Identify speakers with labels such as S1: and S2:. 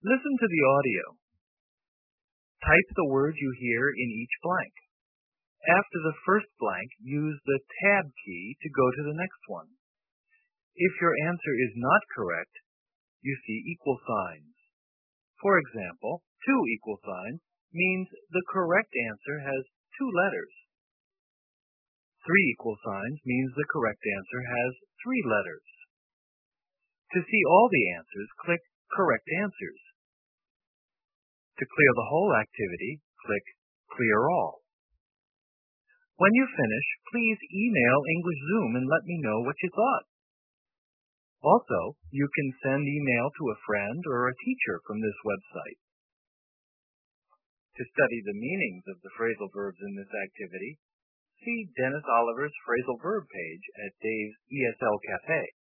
S1: Listen to the audio. Type the word you hear in each blank. After the first blank, use the Tab key to go to the next one. If your answer is not correct, you see equal signs. For example, 2 equal signs means the correct answer has 2 letters. 3 equal signs means the correct answer has 3 letters. To see all the answers, click Correct Answers. To clear the whole activity, click Clear All. When you finish, please email English Zoom and let me know what you thought. Also, you can send email to a friend or a teacher from this website. To study the meanings of the phrasal verbs in this activity, see Dennis Oliver's phrasal verb page at Dave's ESL Cafe.